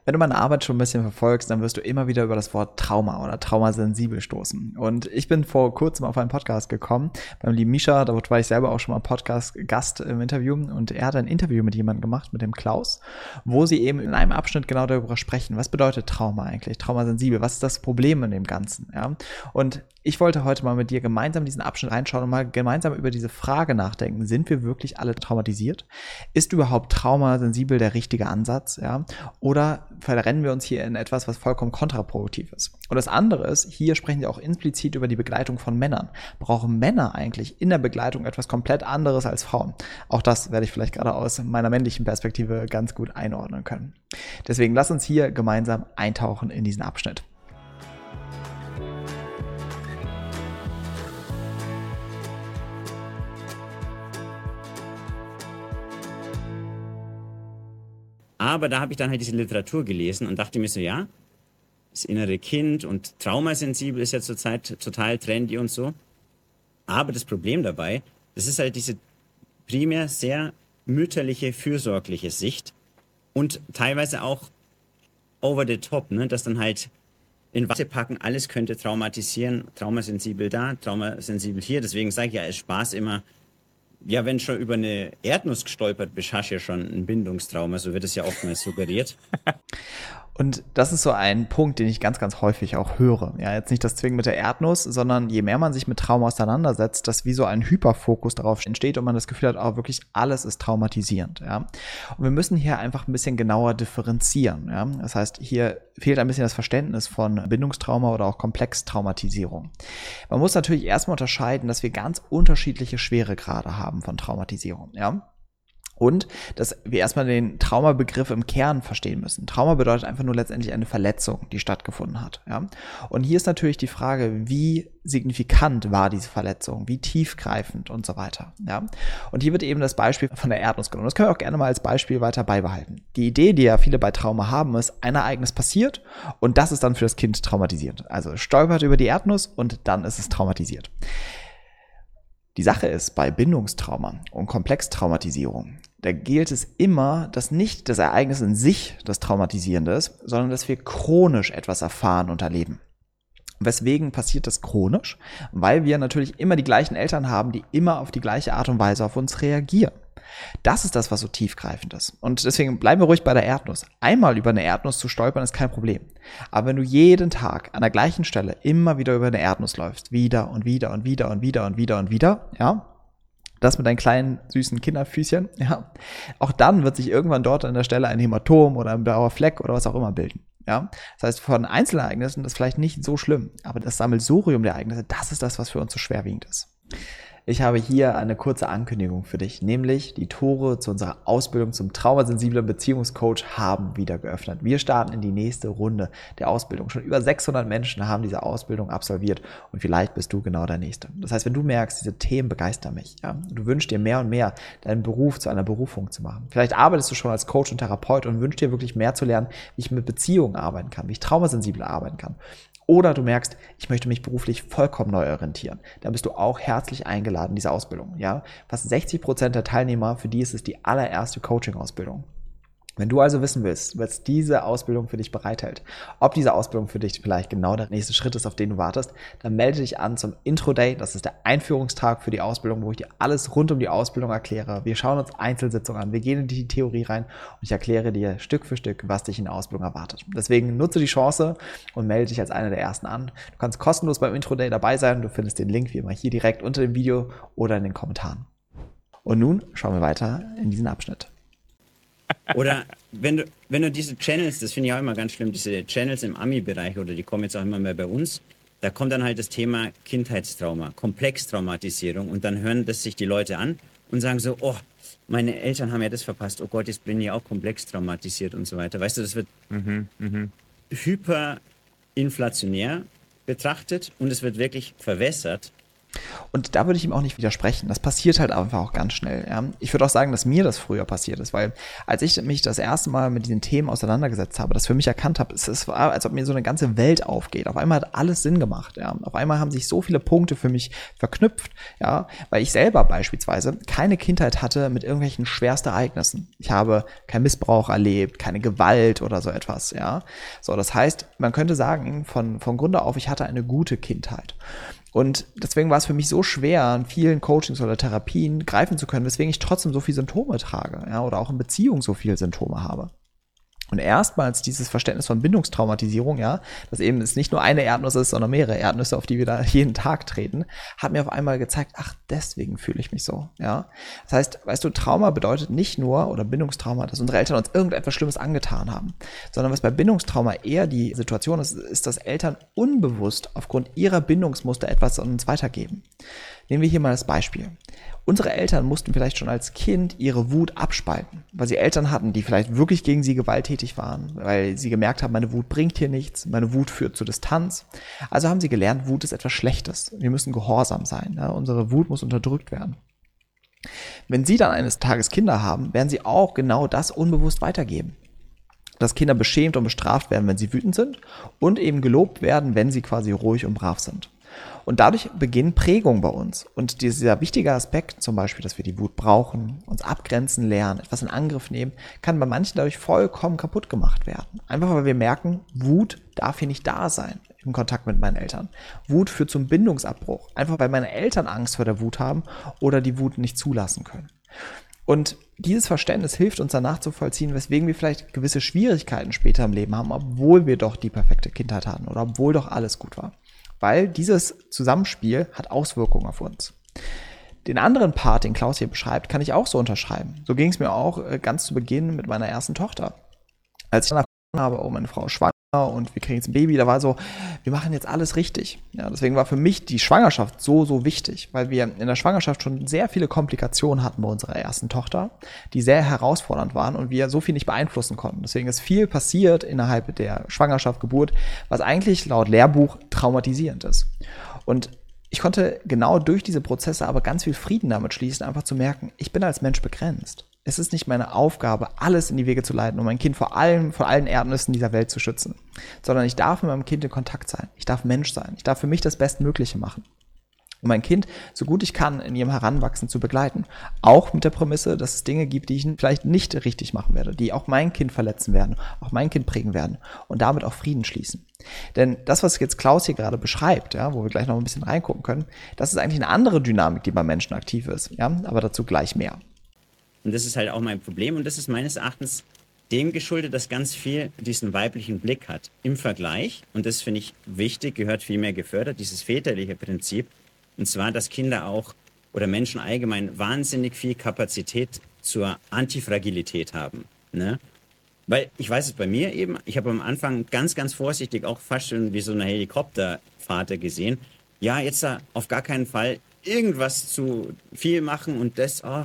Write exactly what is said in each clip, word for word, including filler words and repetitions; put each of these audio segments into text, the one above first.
Wenn du meine Arbeit schon ein bisschen verfolgst, dann wirst du immer wieder über das Wort Trauma oder traumasensibel stoßen. Und ich bin vor kurzem auf einen Podcast gekommen, beim lieben Misha, da war ich selber auch schon mal Podcast-Gast im Interview, und er hat ein Interview mit jemandem gemacht, mit dem Klaus, wo sie eben in einem Abschnitt genau darüber sprechen, was bedeutet Trauma eigentlich, traumasensibel, was ist das Problem in dem Ganzen, ja? Und ich wollte heute mal mit dir gemeinsam diesen Abschnitt reinschauen und mal gemeinsam über diese Frage nachdenken, sind wir wirklich alle traumatisiert? Ist überhaupt traumasensibel der richtige Ansatz, ja? Oder verrennen wir uns hier in etwas, was vollkommen kontraproduktiv ist? Und das andere ist, hier sprechen sie auch implizit über die Begleitung von Männern. Brauchen Männer eigentlich in der Begleitung etwas komplett anderes als Frauen? Auch das werde ich vielleicht gerade aus meiner männlichen Perspektive ganz gut einordnen können. Deswegen lass uns hier gemeinsam eintauchen in diesen Abschnitt. Aber da habe ich dann halt diese Literatur gelesen und dachte mir so, ja, das innere Kind und traumasensibel ist ja zurzeit total trendy und so. Aber das Problem dabei, das ist halt diese primär sehr mütterliche, fürsorgliche Sicht und teilweise auch over the top, ne, dass dann halt in Watte packen, alles könnte traumatisieren, traumasensibel da, traumasensibel hier. Deswegen sage ich ja als Spaß immer, ja, wenn schon über eine Erdnuss gestolpert bist, hast du ja schon ein Bindungstrauma, so wird es ja oftmals suggeriert. Und das ist so ein Punkt, den ich ganz, ganz häufig auch höre. Ja, jetzt nicht das Zwingen mit der Erdnuss, sondern je mehr man sich mit Trauma auseinandersetzt, dass wie so ein Hyperfokus darauf entsteht und man das Gefühl hat, auch wirklich alles ist traumatisierend. Ja. Und wir müssen hier einfach ein bisschen genauer differenzieren. Ja. Das heißt, hier fehlt ein bisschen das Verständnis von Bindungstrauma oder auch Komplextraumatisierung. Man muss natürlich erstmal unterscheiden, dass wir ganz unterschiedliche Schweregrade haben von Traumatisierung. Ja. Und dass wir erstmal den Traumabegriff im Kern verstehen müssen. Trauma bedeutet einfach nur letztendlich eine Verletzung, die stattgefunden hat. Ja? Und hier ist natürlich die Frage, wie signifikant war diese Verletzung, wie tiefgreifend und so weiter. Ja? Und hier wird eben das Beispiel von der Erdnuss genommen. Das können wir auch gerne mal als Beispiel weiter beibehalten. Die Idee, die ja viele bei Trauma haben, ist, ein Ereignis passiert und das ist dann für das Kind traumatisierend. Also es stolpert über die Erdnuss und dann ist es traumatisiert. Die Sache ist, bei Bindungstrauma und Komplextraumatisierung, da gilt es immer, dass nicht das Ereignis in sich das Traumatisierende ist, sondern dass wir chronisch etwas erfahren und erleben. Weswegen passiert das chronisch? Weil wir natürlich immer die gleichen Eltern haben, die immer auf die gleiche Art und Weise auf uns reagieren. Das ist das, was so tiefgreifend ist. Und deswegen bleiben wir ruhig bei der Erdnuss. Einmal über eine Erdnuss zu stolpern, ist kein Problem. Aber wenn du jeden Tag an der gleichen Stelle immer wieder über eine Erdnuss läufst, wieder und wieder und wieder und wieder und wieder und wieder, ja, das mit deinen kleinen, süßen Kinderfüßchen, ja, auch dann wird sich irgendwann dort an der Stelle ein Hämatom oder ein blauer Fleck oder was auch immer bilden. Ja, das heißt, von Einzelereignissen ist das vielleicht nicht so schlimm, aber das Sammelsurium der Ereignisse, das ist das, was für uns so schwerwiegend ist. Ich habe hier eine kurze Ankündigung für dich, nämlich die Tore zu unserer Ausbildung zum traumasensiblen Beziehungscoach haben wieder geöffnet. Wir starten in die nächste Runde der Ausbildung. Schon über sechshundert Menschen haben diese Ausbildung absolviert und vielleicht bist du genau der Nächste. Das heißt, wenn du merkst, diese Themen begeistern mich, ja, du wünschst dir mehr und mehr, deinen Beruf zu einer Berufung zu machen. Vielleicht arbeitest du schon als Coach und Therapeut und wünschst dir wirklich mehr zu lernen, wie ich mit Beziehungen arbeiten kann, wie ich traumasensibel arbeiten kann. Oder du merkst, ich möchte mich beruflich vollkommen neu orientieren. Dann bist du auch herzlich eingeladen in diese Ausbildung. Ja? Fast sechzig Prozent der Teilnehmer, für die ist es die allererste Coaching-Ausbildung. Wenn du also wissen willst, was diese Ausbildung für dich bereithält, ob diese Ausbildung für dich vielleicht genau der nächste Schritt ist, auf den du wartest, dann melde dich an zum Intro Day. Das ist der Einführungstag für die Ausbildung, wo ich dir alles rund um die Ausbildung erkläre. Wir schauen uns Einzelsitzungen an, wir gehen in die Theorie rein und ich erkläre dir Stück für Stück, was dich in der Ausbildung erwartet. Deswegen nutze die Chance und melde dich als einer der Ersten an. Du kannst kostenlos beim Intro Day dabei sein. Du findest den Link wie immer hier direkt unter dem Video oder in den Kommentaren. Und nun schauen wir weiter in diesen Abschnitt. Oder wenn du, wenn du diese Channels, das finde ich auch immer ganz schlimm, diese Channels im Ami-Bereich, oder die kommen jetzt auch immer mehr bei uns, da kommt dann halt das Thema Kindheitstrauma, Komplextraumatisierung und dann hören das sich die Leute an und sagen so, oh, meine Eltern haben ja das verpasst, oh Gott, jetzt bin ich auch komplex traumatisiert und so weiter. Weißt du, das wird mhm, mh. hyperinflationär betrachtet und es wird wirklich verwässert Und da würde ich ihm auch nicht widersprechen. Das passiert halt einfach auch ganz schnell. Ja. Ich würde auch sagen, dass mir das früher passiert ist, weil als ich mich das erste Mal mit diesen Themen auseinandergesetzt habe, das für mich erkannt habe, es, es war, als ob mir so eine ganze Welt aufgeht. Auf einmal hat alles Sinn gemacht. Ja. Auf einmal haben sich so viele Punkte für mich verknüpft, ja, weil ich selber beispielsweise keine Kindheit hatte mit irgendwelchen schwersten Ereignissen. Ich habe keinen Missbrauch erlebt, keine Gewalt oder so etwas. Ja. So, das heißt, man könnte sagen, von, von Grunde auf, ich hatte eine gute Kindheit. Und deswegen war es für mich so schwer, in vielen Coachings oder Therapien greifen zu können, weswegen ich trotzdem so viele Symptome trage, ja, oder auch in Beziehungen so viele Symptome habe. Und erstmals dieses Verständnis von Bindungstraumatisierung, ja, dass eben es nicht nur eine Erdnuss ist, sondern mehrere Erdnüsse, auf die wir da jeden Tag treten, hat mir auf einmal gezeigt, ach, deswegen fühle ich mich so, ja. Das heißt, weißt du, Trauma bedeutet nicht nur, oder Bindungstrauma, dass unsere Eltern uns irgendetwas Schlimmes angetan haben, sondern was bei Bindungstrauma eher die Situation ist, ist, dass Eltern unbewusst aufgrund ihrer Bindungsmuster etwas an uns weitergeben. Nehmen wir hier mal das Beispiel. Unsere Eltern mussten vielleicht schon als Kind ihre Wut abspalten, weil sie Eltern hatten, die vielleicht wirklich gegen sie gewalttätig waren, weil sie gemerkt haben, meine Wut bringt hier nichts, meine Wut führt zu Distanz. Also haben sie gelernt, Wut ist etwas Schlechtes. Wir müssen gehorsam sein. Ja? Unsere Wut muss unterdrückt werden. Wenn sie dann eines Tages Kinder haben, werden sie auch genau das unbewusst weitergeben. Dass Kinder beschämt und bestraft werden, wenn sie wütend sind und eben gelobt werden, wenn sie quasi ruhig und brav sind. Und dadurch beginnt Prägung bei uns. Und dieser wichtige Aspekt, zum Beispiel, dass wir die Wut brauchen, uns abgrenzen lernen, etwas in Angriff nehmen, kann bei manchen dadurch vollkommen kaputt gemacht werden. Einfach weil wir merken, Wut darf hier nicht da sein im Kontakt mit meinen Eltern. Wut führt zum Bindungsabbruch. Einfach weil meine Eltern Angst vor der Wut haben oder die Wut nicht zulassen können. Und dieses Verständnis hilft uns dann nachzuvollziehen, weswegen wir vielleicht gewisse Schwierigkeiten später im Leben haben, obwohl wir doch die perfekte Kindheit hatten oder obwohl doch alles gut war. Weil dieses Zusammenspiel hat Auswirkungen auf uns. Den anderen Part, den Klaus hier beschreibt, kann ich auch so unterschreiben. So ging es mir auch ganz zu Beginn mit meiner ersten Tochter. Als ich dann erfahren habe, oh, meine Frau ist schwanger und wir kriegen jetzt ein Baby, da war so, wir machen jetzt alles richtig. Ja, deswegen war für mich die Schwangerschaft so, so wichtig, weil wir in der Schwangerschaft schon sehr viele Komplikationen hatten bei unserer ersten Tochter, die sehr herausfordernd waren und wir so viel nicht beeinflussen konnten. Deswegen ist viel passiert innerhalb der Schwangerschaft, Geburt, was eigentlich laut Lehrbuch traumatisierend ist. Und ich konnte genau durch diese Prozesse aber ganz viel Frieden damit schließen, einfach zu merken, ich bin als Mensch begrenzt. Es ist nicht meine Aufgabe, alles in die Wege zu leiten, um mein Kind vor allem, vor allen Erdnüssen dieser Welt zu schützen, sondern ich darf mit meinem Kind in Kontakt sein. Ich darf Mensch sein. Ich darf für mich das Bestmögliche machen. Um mein Kind, so gut ich kann, in ihrem Heranwachsen zu begleiten. Auch mit der Prämisse, dass es Dinge gibt, die ich vielleicht nicht richtig machen werde, die auch mein Kind verletzen werden, auch mein Kind prägen werden und damit auch Frieden schließen. Denn das, was jetzt Klaus hier gerade beschreibt, ja, wo wir gleich noch ein bisschen reingucken können, das ist eigentlich eine andere Dynamik, die beim Menschen aktiv ist. Ja, aber dazu gleich mehr. Und das ist halt auch mein Problem und das ist meines Erachtens dem geschuldet, dass ganz viel diesen weiblichen Blick hat. Im Vergleich, und das finde ich wichtig, gehört viel mehr gefördert, dieses väterliche Prinzip. Und zwar, dass Kinder auch oder Menschen allgemein wahnsinnig viel Kapazität zur Antifragilität haben. Ne? Weil ich weiß es bei mir eben, ich habe am Anfang ganz, ganz vorsichtig auch fast schon wie so eine Helikopterfahrt gesehen. Ja, jetzt da auf gar keinen Fall irgendwas zu viel machen und das, oh,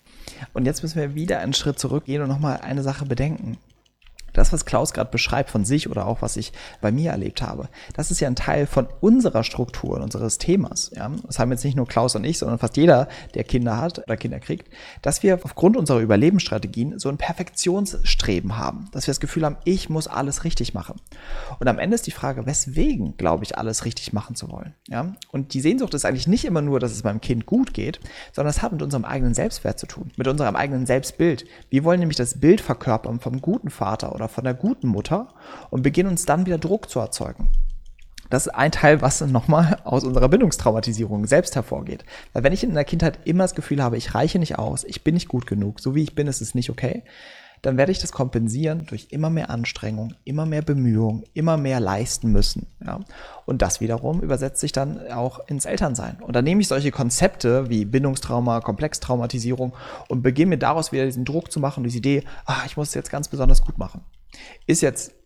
Und jetzt müssen wir wieder einen Schritt zurückgehen und nochmal eine Sache bedenken. Das, was Klaus gerade beschreibt von sich oder auch was ich bei mir erlebt habe, das ist ja ein Teil von unserer Struktur, unseres Themas. Ja? Das haben jetzt nicht nur Klaus und ich, sondern fast jeder, der Kinder hat oder Kinder kriegt, dass wir aufgrund unserer Überlebensstrategien so ein Perfektionsstreben haben, dass wir das Gefühl haben, ich muss alles richtig machen. Und am Ende ist die Frage, weswegen glaube ich, alles richtig machen zu wollen? Ja? Und die Sehnsucht ist eigentlich nicht immer nur, dass es meinem Kind gut geht, sondern es hat mit unserem eigenen Selbstwert zu tun, mit unserem eigenen Selbstbild. Wir wollen nämlich das Bild verkörpern vom guten Vater oder von der guten Mutter und beginnen uns dann wieder Druck zu erzeugen. Das ist ein Teil, was nochmal aus unserer Bindungstraumatisierung selbst hervorgeht. Weil wenn ich in der Kindheit immer das Gefühl habe, ich reiche nicht aus, ich bin nicht gut genug, so wie ich bin, ist es nicht okay, dann werde ich das kompensieren durch immer mehr Anstrengung, immer mehr Bemühung, immer mehr leisten müssen. Ja? Und das wiederum übersetzt sich dann auch ins Elternsein. Und dann nehme ich solche Konzepte wie Bindungstrauma, Komplextraumatisierung und beginne mir daraus wieder diesen Druck zu machen, diese Idee, ah, ich muss es jetzt ganz besonders gut machen. Ist jetzt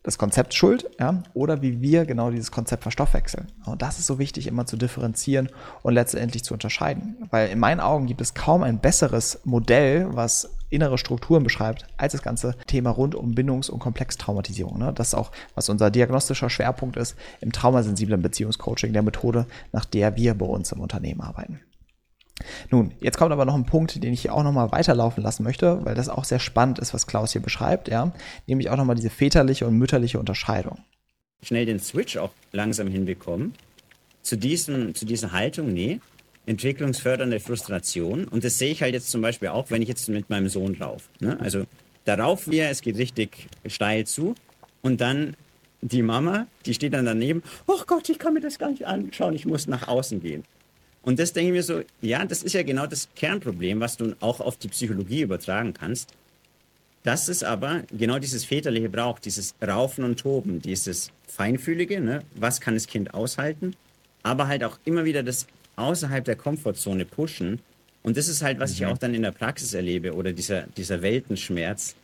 das Konzept schuld, ja, oder wie wir genau dieses Konzept verstoffwechseln. Und das ist so wichtig, immer zu differenzieren und letztendlich zu unterscheiden. Weil in meinen Augen gibt es kaum ein besseres Modell, was innere Strukturen beschreibt, als das ganze Thema rund um Bindungs- und Komplextraumatisierung. Ne? Das ist auch, was unser diagnostischer Schwerpunkt ist im traumasensiblen Beziehungscoaching, der Methode, nach der wir bei uns im Unternehmen arbeiten. Nun, jetzt kommt aber noch ein Punkt, den ich hier auch nochmal weiterlaufen lassen möchte, weil das auch sehr spannend ist, was Klaus hier beschreibt, ja, nämlich auch nochmal diese väterliche und mütterliche Unterscheidung. Schnell den Switch auch langsam hinbekommen, zu, diesem, zu dieser Haltung, nee, entwicklungsfördernde Frustration. Und das sehe ich halt jetzt zum Beispiel auch, wenn ich jetzt mit meinem Sohn laufe. Ne? Also da raufen wir, es geht richtig steil zu und dann die Mama, die steht dann daneben, oh Gott, ich kann mir das gar nicht anschauen, ich muss nach außen gehen. Und das denke ich mir so, ja, das ist ja genau das Kernproblem, was du auch auf die Psychologie übertragen kannst. Dass es aber genau dieses Väterliche braucht, dieses Raufen und Toben, dieses Feinfühlige, ne? Was kann das Kind aushalten, aber halt auch immer wieder das außerhalb der Komfortzone pushen. Und das ist halt, was mhm. ich auch dann in der Praxis erlebe oder dieser, dieser Weltenschmerz.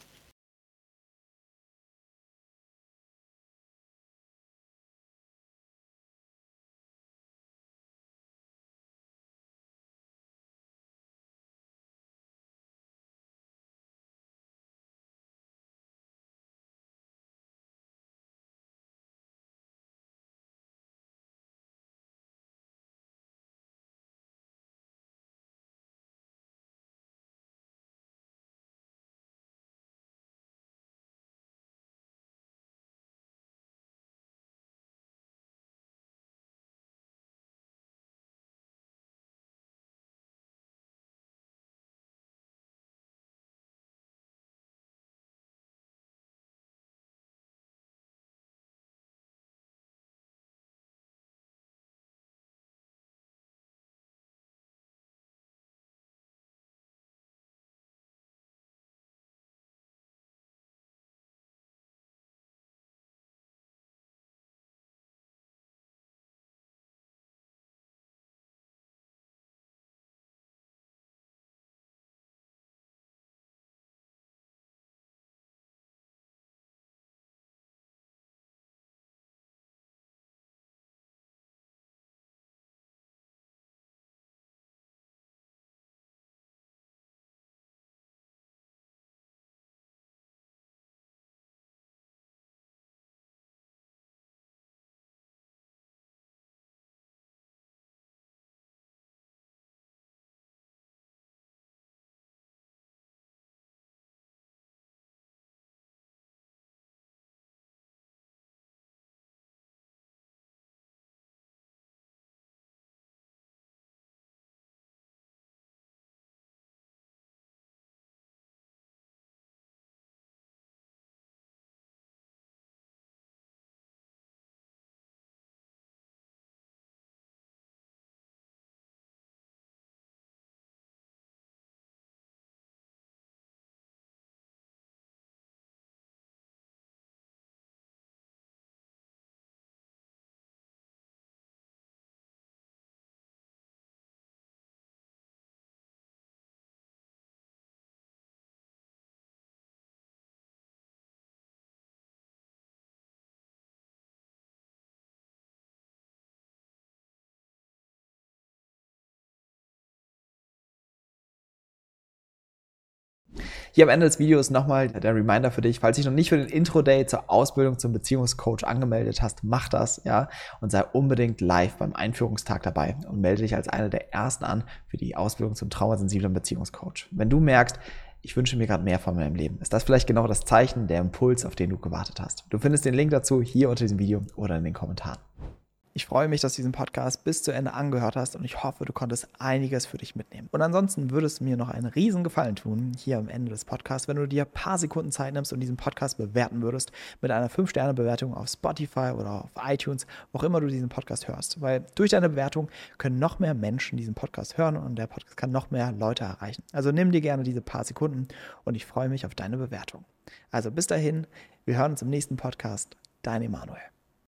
Hier am Ende des Videos nochmal der Reminder für dich, falls dich noch nicht für den Intro-Day zur Ausbildung zum Beziehungscoach angemeldet hast, mach das, ja, und sei unbedingt live beim Einführungstag dabei und melde dich als einer der Ersten an für die Ausbildung zum traumasensiblen Beziehungscoach. Wenn du merkst, ich wünsche mir gerade mehr von meinem Leben, ist das vielleicht genau das Zeichen, der Impuls, auf den du gewartet hast. Du findest den Link dazu hier unter diesem Video oder in den Kommentaren. Ich freue mich, dass du diesen Podcast bis zu Ende angehört hast und ich hoffe, du konntest einiges für dich mitnehmen. Und ansonsten würde es mir noch einen riesen Gefallen tun, hier am Ende des Podcasts, wenn du dir ein paar Sekunden Zeit nimmst und diesen Podcast bewerten würdest mit einer fünf Sterne Bewertung auf Spotify oder auf iTunes, wo auch immer du diesen Podcast hörst. Weil durch deine Bewertung können noch mehr Menschen diesen Podcast hören und der Podcast kann noch mehr Leute erreichen. Also nimm dir gerne diese paar Sekunden und ich freue mich auf deine Bewertung. Also bis dahin, wir hören uns im nächsten Podcast. Dein Emanuel.